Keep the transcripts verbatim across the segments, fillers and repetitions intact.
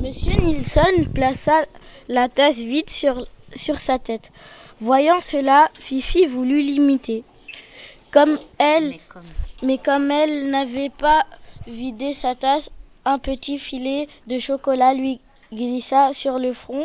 Monsieur Nilsson plaça la tasse vide sur, sur sa tête. Voyant cela, Fifi voulut l'imiter. Comme elle, Mais comme, mais comme elle n'avait pas vidé sa tasse, un petit filet de chocolat lui glissa sur le front,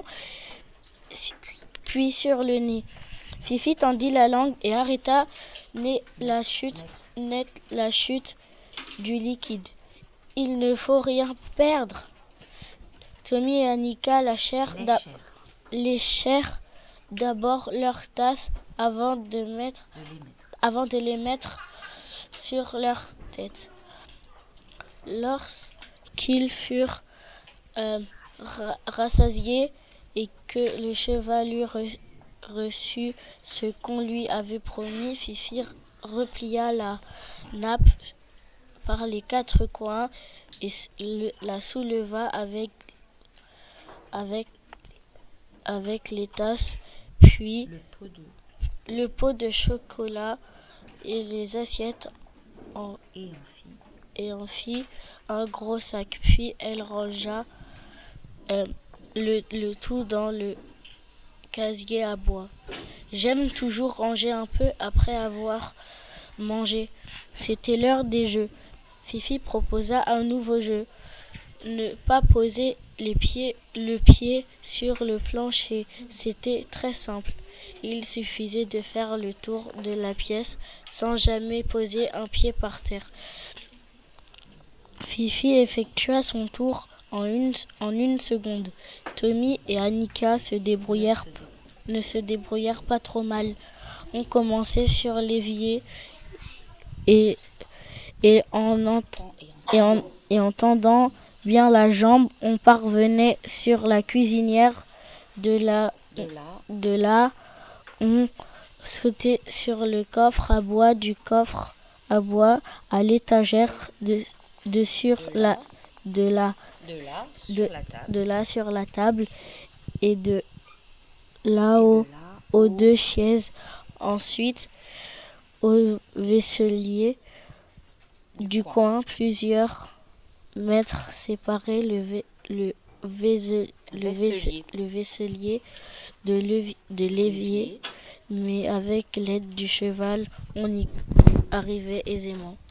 puis sur le nez. Fifi tendit la langue et arrêta net la chute, net la chute du liquide. Il ne faut rien perdre. Tommy et Annika lâchèrent les d'a- chairs, léchèrent d'abord leurs tasses avant de, mettre, de les mettre. avant de les mettre sur leur tête. Lorsqu'ils furent euh, ra- rassasiés et que le cheval eut re- reçu ce qu'on lui avait promis, Fifi replia la nappe par les quatre coins et s- le- la souleva avec, avec, avec les tasses, puis Le pot de le pot de chocolat et les assiettes en, et en fit et en fit un gros sac. Puis elle rangea euh, le, le tout dans le casier à bois. J'aime toujours ranger un peu après avoir mangé. C'était l'heure des jeux. Fifi proposa un nouveau jeu. Ne pas poser les pieds, le pied sur le plancher. C'était très simple. Il suffisait de faire le tour de la pièce sans jamais poser un pied par terre. Fifi effectua son tour en une, en une seconde. Tommy et Annika se débrouillèrent, ne se débrouillèrent pas trop mal. On commençait sur l'évier et, et, en ent- et, en, et en tendant bien la jambe, on parvenait sur la cuisinière. De là, de là de là, on sautait sur le coffre à bois, du coffre à bois à l'étagère, de, de sur de la, là, de la, de là de, sur la table de là sur la table et de et là-haut de là aux au- deux chaises. Ensuite, au vaisselier du coin. coin, plusieurs mètres séparés, le, vai- le, vaisse- le, vaisse- Vaisselier. le vaisselier de levi- de l'évier, L'évier. mais avec l'aide du cheval, on y arrivait aisément.